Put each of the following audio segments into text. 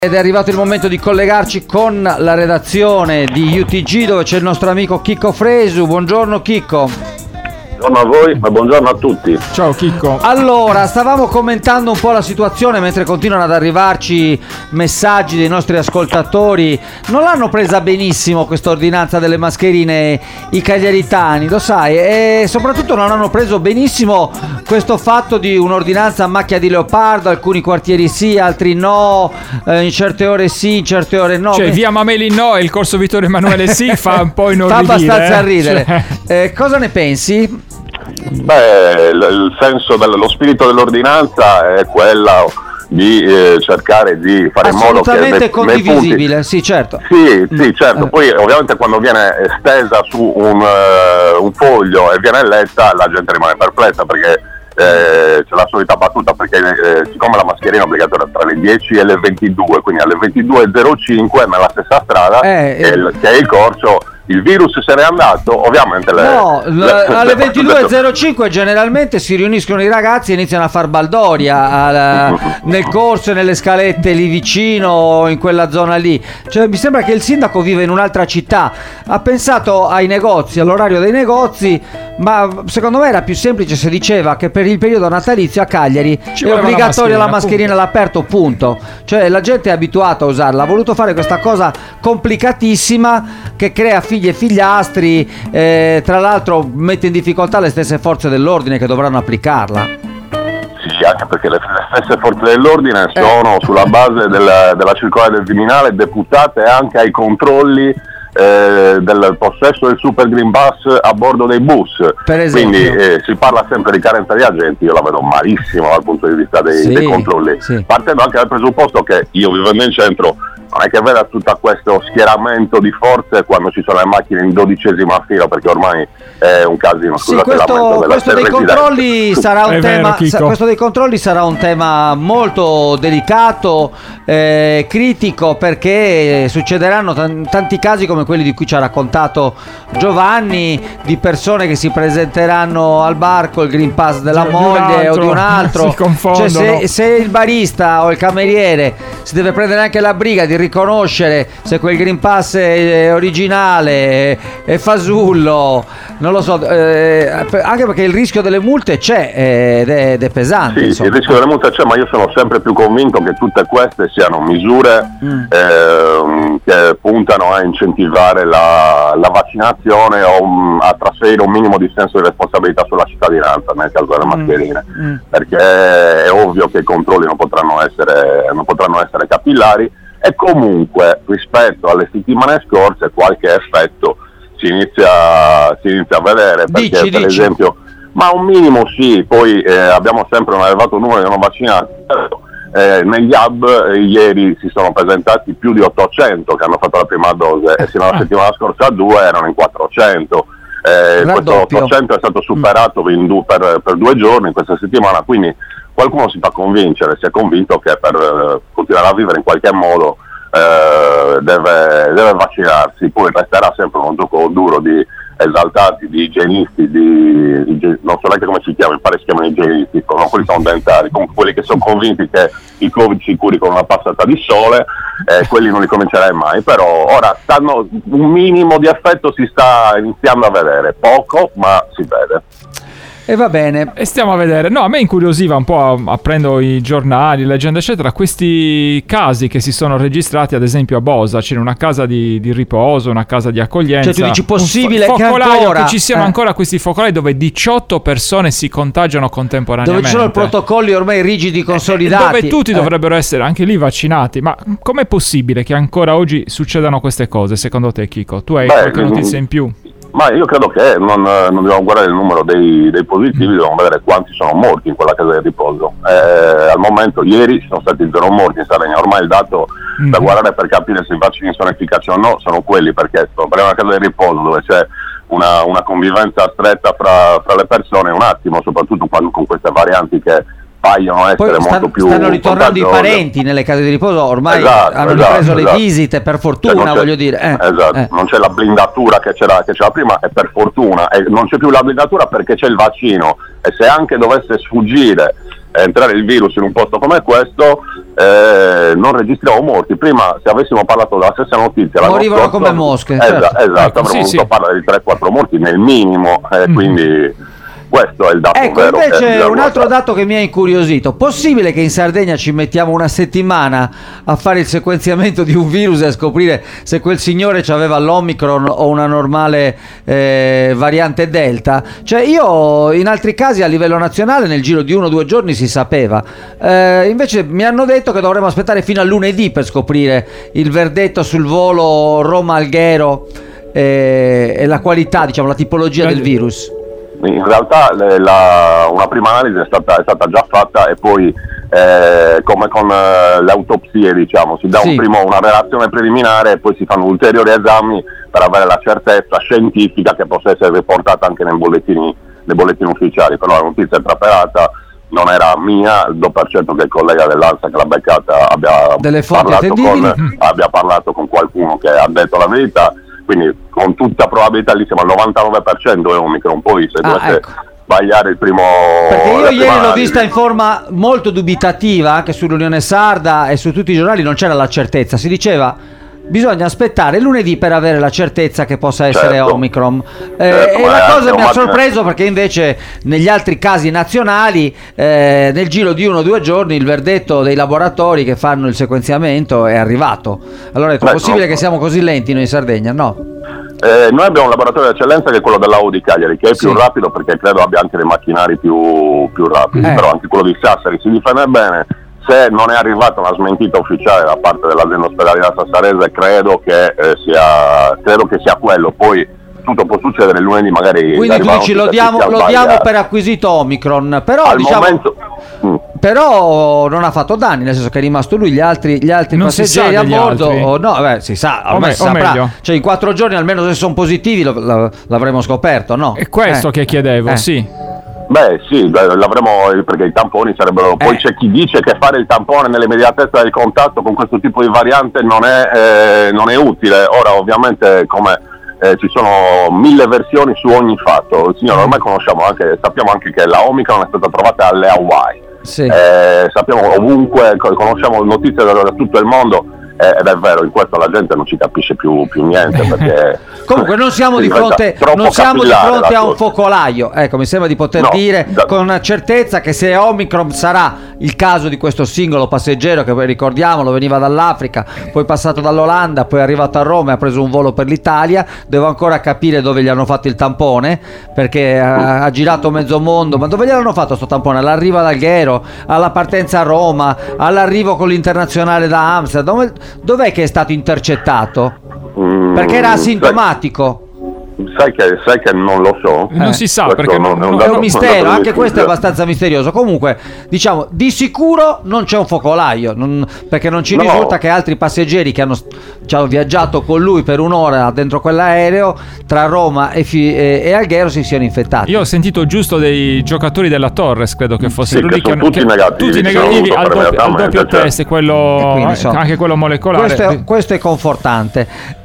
Ed è arrivato il momento di collegarci con la redazione di UTG, dove c'è il nostro amico Chicco Fresu. Buongiorno Chicco. Buongiorno a voi e buongiorno a tutti. Ciao Chicco. Allora, stavamo commentando un po' la situazione mentre continuano ad arrivarci messaggi dei nostri ascoltatori. Non l'hanno presa benissimo questa ordinanza delle mascherine i cagliaritani, lo sai, e soprattutto non hanno preso benissimo questo fatto di un'ordinanza a macchia di leopardo, alcuni quartieri sì, altri no, in certe ore sì, in certe ore no. Cioè via Mameli no e il corso Vittorio Emanuele sì fa un po' inorridire. Fa abbastanza ridere. Cosa ne pensi? Beh, il senso lo spirito dell'ordinanza è quella di cercare di fare in modo che assolutamente condivisibile, sì certo. Sì, certo. Poi ovviamente quando viene stesa su un foglio e viene letta, la gente rimane perplessa perché c'è la solita battuta, perché siccome la mascherina è obbligatoria tra le 10 e le 22, quindi alle 22.05 nella stessa strada che è il corso, il virus se n'è andato, ovviamente alle 22.05 generalmente si riuniscono i ragazzi e iniziano a far baldoria nel corso e nelle scalette lì vicino, in quella zona lì. Cioè mi sembra che il sindaco vive in un'altra città, ha pensato ai negozi, all'orario dei negozi, ma secondo me era più semplice se diceva che per il periodo natalizio a Cagliari è obbligatoria la mascherina all'aperto, punto. Cioè la gente è abituata a usarla, ha voluto fare questa cosa complicatissima che crea figli e figliastri, tra l'altro mette in difficoltà le stesse forze dell'ordine che dovranno applicarla. Sì, anche perché le stesse forze dell'ordine sono sulla base della circolare del Viminale deputate anche ai controlli del possesso del Super Green Pass a bordo dei bus, per esempio. Quindi si parla sempre di carenza di agenti, io la vedo malissimo dal punto di vista dei controlli, partendo anche dal presupposto che io, vivendo in centro, non è che veda tutto questo schieramento di forze quando ci sono le macchine in 12ª fila, perché ormai è un casino. Questo dei controlli sarà un tema. Questo dei controlli sarà un tema molto delicato, critico, perché succederanno tanti casi come quelli di cui ci ha raccontato Giovanni, di persone che si presenteranno al bar col Green Pass della moglie o di un altro. Cioè, se il barista o il cameriere si deve prendere anche la briga di riconoscere se quel Green Pass è originale, è fasullo, non lo so, anche perché il rischio delle multe c'è ed è pesante. Sì, il rischio delle multe c'è, ma io sono sempre più convinto che tutte queste siano misure che puntano a incentivare la vaccinazione o a trasferire un minimo di senso di responsabilità sulla cittadinanza nel caso delle mascherine, perché è ovvio che i controlli non potranno essere capillari. E comunque rispetto alle settimane scorse qualche effetto si inizia a vedere, perché per esempio, ma un minimo sì, poi abbiamo sempre un elevato numero di non vaccinati, negli hub ieri si sono presentati più di 800 che hanno fatto la prima dose e fino alla settimana scorsa 2 erano in 400. Questo 800 è stato superato per 2 giorni in questa settimana, quindi qualcuno si fa convincere, si è convinto che per continuare a vivere in qualche modo deve vaccinarsi. Poi resterà sempre uno gioco duro di esaltati, di igienisti, non so neanche come si chiama, mi pare si chiamano igienisti, no, quelli sono dentali, comunque quelli che sono convinti che il Covid si curi con una passata di sole, quelli non li comincerei mai, però ora un minimo di effetto si sta iniziando a vedere, poco ma si vede. E va bene. E stiamo a vedere. No, a me incuriosiva un po', aprendo i giornali, leggendo eccetera, questi casi che si sono registrati ad esempio a Bosa. C'è una casa di riposo, una casa di accoglienza. Cioè tu dici possibile che ci siano ancora questi focolai dove 18 persone si contagiano contemporaneamente, dove ci sono protocolli ormai rigidi, consolidati, dove tutti dovrebbero essere anche lì vaccinati. Ma com'è possibile che ancora oggi succedano queste cose, secondo te, Chico? Tu hai qualche notizia in più? Ma io credo che non dobbiamo guardare il numero dei positivi, dobbiamo vedere quanti sono morti in quella casa di riposo. Al momento ieri sono stati 0 morti in Sardegna, ormai il dato da guardare per capire se i vaccini sono efficaci o no sono quelli, perché per una casa di riposo dove c'è una convivenza stretta fra le persone, un attimo, soprattutto con queste varianti che paiono essere molto più stanno ritornando i parenti nelle case di riposo, ormai hanno ripreso le visite, per fortuna, voglio dire. Non c'è la blindatura che c'era prima, e per fortuna, e non c'è più la blindatura perché c'è il vaccino, e se anche dovesse sfuggire entrare il virus in un posto come questo, non registriamo morti. Prima, se avessimo parlato della stessa notizia, morivano come mosche. Esatto, Ecco, avremmo voluto parlare di 3-4 morti nel minimo, quindi questo è il dato vero. Invece un altro dato che mi ha incuriosito: possibile che in Sardegna ci mettiamo una settimana a fare il sequenziamento di un virus e a scoprire se quel signore aveva l'Omicron o una normale variante Delta? Cioè, io in altri casi a livello nazionale nel giro di 1 o 2 giorni si sapeva, invece mi hanno detto che dovremmo aspettare fino a lunedì per scoprire il verdetto sul volo Roma-Alghero e la qualità, diciamo, la tipologia del virus. In realtà una prima analisi è stata già fatta, e poi come con le autopsie, diciamo, si dà una relazione preliminare e poi si fanno ulteriori esami per avere la certezza scientifica che possa essere riportata anche nei bollettini ufficiali. Però la notizia è trapelata, non era mia, do per certo che il collega dell'ANSA che l'ha beccata abbia parlato con qualcuno che ha detto la verità. Quindi con tutta probabilità lì siamo al 99% è Omicron. Poi se dovesse sbagliare il primo, perché io ieri l'ho vista in forma molto dubitativa anche sull'Unione Sarda e su tutti i giornali, non c'era la certezza, si diceva bisogna aspettare lunedì per avere la certezza che possa essere Omicron, e la cosa mi ha sorpreso, perché invece negli altri casi nazionali nel giro di 1 o 2 giorni il verdetto dei laboratori che fanno il sequenziamento è arrivato. Allora è possibile che siamo così lenti noi in Sardegna? No. Noi abbiamo un laboratorio di eccellenza che è quello dell'AU di Cagliari, che è più rapido perché credo abbia anche dei macchinari più rapidi, però anche quello di Sassari si difende bene. Se non è arrivata una smentita ufficiale da parte dell'azienda ospedaliera sassarese, credo che sia quello. Poi tutto può succedere lunedì, magari. Quindi tu dici lo diamo per acquisito Omicron, però al diciamo, momento però non ha fatto danni, nel senso che è rimasto lui, gli altri passeggeri a bordo si sa, ormai si saprà, cioè in 4 giorni almeno se sono positivi l'avremo scoperto, no? È questo che chiedevo, sì. Beh sì, l'avremo, perché i tamponi sarebbero, poi c'è chi dice che fare il tampone nell'immediatezza del contatto con questo tipo di variante non è utile. Ora ovviamente come ci sono 1000 versioni su ogni fatto, signore, ormai sappiamo anche che la Omicron è stata trovata alle Hawaii, sappiamo ovunque, conosciamo notizie da tutto il mondo. Ed è vero, in questo la gente non ci capisce più niente, perché comunque non siamo di fronte a un focolaio. Ecco, mi sembra di poter dire con una certezza che se Omicron sarà il caso di questo singolo passeggero che poi ricordiamolo veniva dall'Africa, poi passato dall'Olanda, poi è arrivato a Roma e ha preso un volo per l'Italia. Devo ancora capire dove gli hanno fatto il tampone, perché ha girato mezzo mondo. Ma dove gli hanno fatto sto tampone? All'arrivo ad Alghero, alla partenza a Roma, all'arrivo con l'internazionale da Amsterdam? Dov'è che è stato intercettato? Perché era asintomatico. Sai che non lo so. Non si sa, questo perché è un mistero, anche questo è abbastanza misterioso. Comunque, diciamo, di sicuro non c'è un focolaio, perché non ci risulta che altri passeggeri che hanno viaggiato con lui per un'ora dentro quell'aereo tra Roma e Alghero si siano infettati. Io ho sentito giusto dei giocatori della Torres, credo che fossero lì, che tutti negativi al doppio test, anche quello molecolare. Questo è confortante.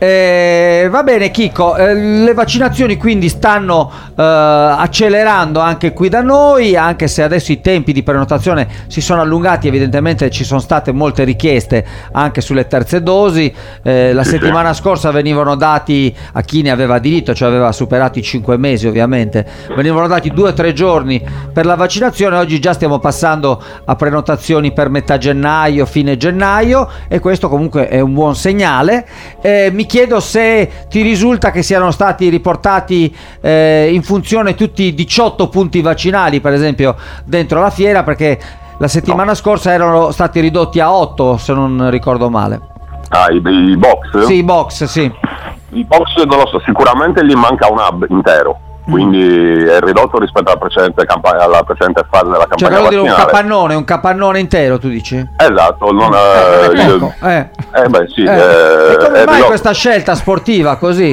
Va bene, Chicco, le vaccinazioni quindi stanno accelerando anche qui da noi, anche se adesso i tempi di prenotazione si sono allungati. Evidentemente ci sono state molte richieste anche sulle terze dosi. La settimana scorsa venivano dati a chi ne aveva diritto, cioè aveva superato i 5 mesi ovviamente, venivano dati 2 o 3 giorni per la vaccinazione. Oggi già stiamo passando a prenotazioni per metà gennaio, fine gennaio, e questo comunque è un buon segnale. Mi chiedo se ti risulta che siano stati riportati in funzione tutti i 18 punti vaccinali, per esempio, dentro la fiera, perché la settimana scorsa erano stati ridotti a 8, se non ricordo male. I box? Sì, i box, sì. I box non lo so, sicuramente gli manca un hub intero, quindi è ridotto rispetto alla precedente fase della campagna vaccinale. Un capannone intero, tu dici? Esatto. E come mai questa scelta sportiva così?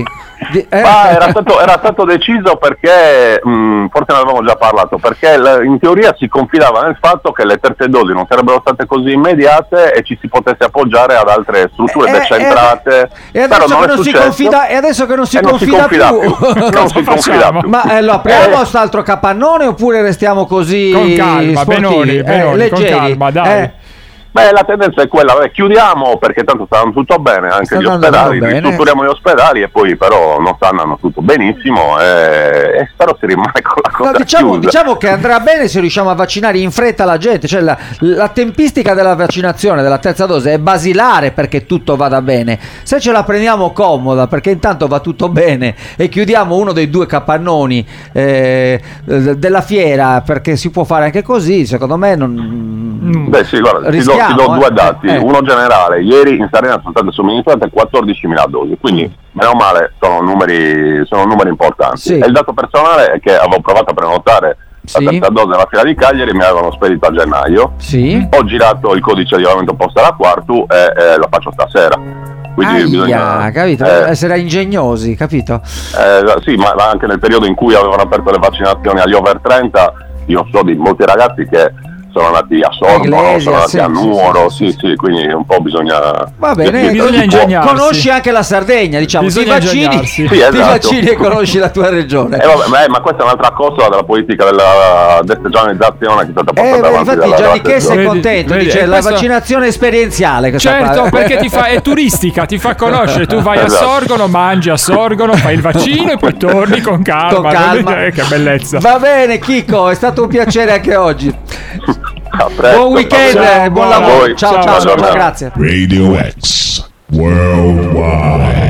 Ma era stato deciso perché, forse ne avevamo già parlato, perché in teoria si confidava nel fatto che le terze dosi non sarebbero state così immediate e ci si potesse appoggiare ad altre strutture decentrate. E adesso che non si confida, e adesso che non si confida più. Non si confida più. Ma lo apriamo a quest'altro capannone oppure restiamo così con calma, sportivi? Benoni, con calma, dai. Beh, la tendenza è quella, chiudiamo perché tanto sta andando tutto bene, anche gli ospedali, ristrutturiamo gli ospedali e poi però non stanno andando tutto benissimo e spero si rimane con la cosa chiusa. Diciamo che andrà bene se riusciamo a vaccinare in fretta la gente, cioè la tempistica della vaccinazione della terza dose è basilare perché tutto vada bene. Se ce la prendiamo comoda perché intanto va tutto bene e chiudiamo uno dei 2 capannoni della fiera perché si può fare anche così, secondo me non... Beh sì, guarda, ti do 2 dati, uno generale. Ieri in Sardegna sono state somministrate 14.000 dosi, quindi meno male sono numeri importanti. Sì. E il dato personale è che avevo provato a prenotare la terza dose della fiera di Cagliari, mi avevano spedito a gennaio, ho girato il codice di aumento posta alla Quartu e la faccio stasera. Quindi bisogna, capito? Essere ingegnosi, capito? Sì, ma anche nel periodo in cui avevano aperto le vaccinazioni agli over 30, io so di molti ragazzi che sono andati a Sorbo, sono andati a Nuoro, sì, quindi un po' bisogna... Va bene, bisogna ingegnarsi. Conosci anche la Sardegna, diciamo, ti vaccini, sì, esatto. Ti vaccini e conosci la tua regione. Ma questa è un'altra cosa della politica della destagionalizzazione che è stata portata avanti. Infatti Giannichè sei contento, dice la vaccinazione esperienziale. Certo, perché è turistica, ti fa conoscere, tu vai a Sorgono, mangi a Sorgono, fai il vaccino e poi torni con calma. Che bellezza. Va bene Chico, è stato un piacere anche oggi. Buon weekend, buon lavoro. Ciao, grazie. Radio X Worldwide.